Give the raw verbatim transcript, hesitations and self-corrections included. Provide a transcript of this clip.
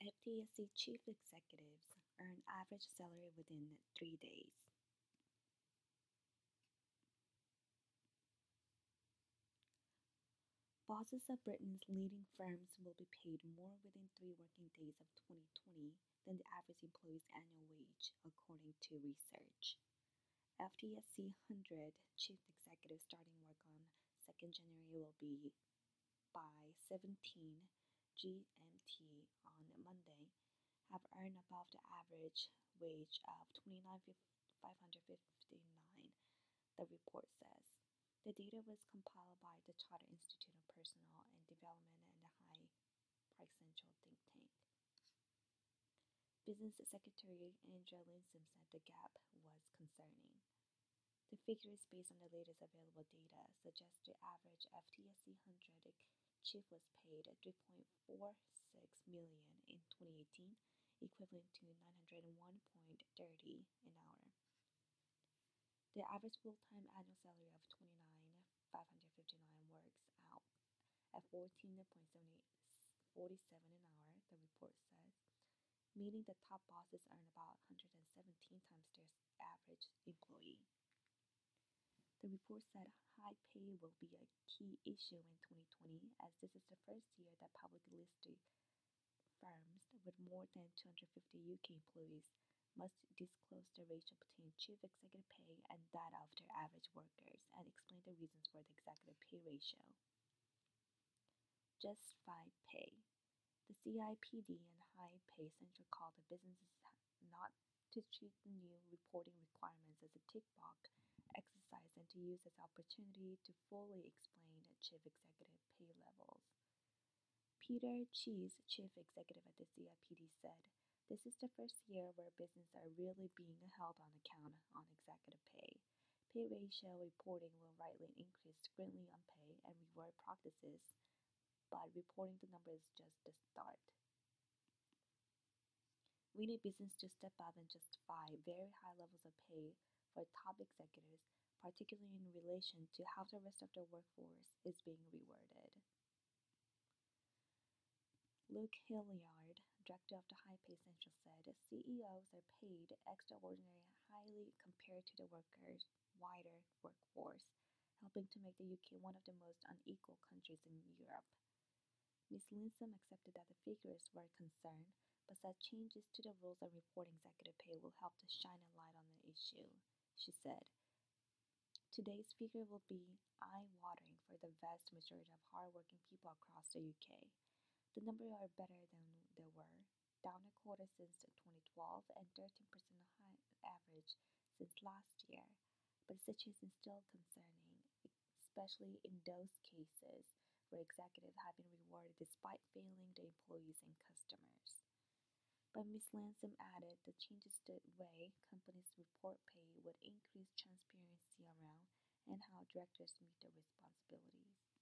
F T S E chief executives earn average salary within three days. Bosses of Britain's leading firms will be paid more within three working days of twenty twenty than the average employee's annual wage, according to research. F T S E one hundred chief executives starting work on second January will be by seventeen G M T on Monday have earned above the average wage of twenty-nine thousand five hundred fifty-nine, the report says. The data was compiled by the Charter Institute of Personnel and Development and the High Price Central think tank. Business Secretary Andrea Linsom said the gap was concerning. The figures based on the latest available data suggest the average F T S E one hundred chief was paid three point four six million dollars in twenty eighteen, equivalent to nine hundred one dollars and thirty cents an hour. The average full-time annual salary of twenty-nine thousand five hundred fifty-nine works out at fourteen dollars and forty-seven cents an hour, the report says, meaning the top bosses earn about one hundred seventeen times their average employee. The report said high pay will be a key issue in twenty twenty, as this is the first year that publicly listed firms with more than two hundred fifty U K employees must disclose the ratio between chief executive pay and that of their average workers and explain the reasons for the executive pay ratio. Justified pay. The C I P D and High Pay Central called the businesses not to treat the new reporting requirements as a tick box exercise and to use this opportunity to fully explain the chief executive pay levels. Peter Cheese, chief executive at the C I P D, said, "This is the first year where businesses are really being held on account on executive pay. Pay ratio reporting will rightly increase scrutiny on pay and reward practices, but reporting the numbers is just the start. We need business to step up and justify very high levels of pay for top executives, particularly in relation to how the rest of the workforce is being rewarded." Luke Hilliard, director of the High Pay Central, said C E Os are paid extraordinarily highly compared to the workers' wider workforce, helping to make the U K one of the most unequal countries in Europe. Miz Linsom accepted that the figures were a concern, but said changes to the rules on reporting executive pay will help to shine a light on the issue. She said, "Today's figure will be eye-watering for the vast majority of hard-working people across the U K. The numbers are better than they were, down a quarter since twenty twelve and thirteen percent high average since last year, but the situation is still concerning, especially in those cases where executives have been rewarded despite failing their employees and customers." But Miz Linsom added the changes to the way companies report pay would increase transparency around and how directors meet their responsibilities.